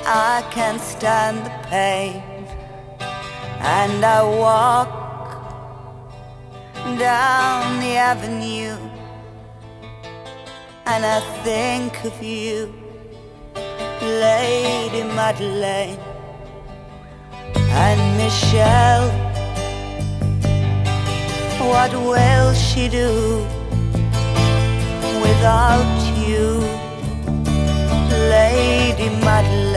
I can't stand the pain, and I walk down the avenue, and I think of you, Lady Madeleine. And Michelle, what will she do without you, Lady Madeleine?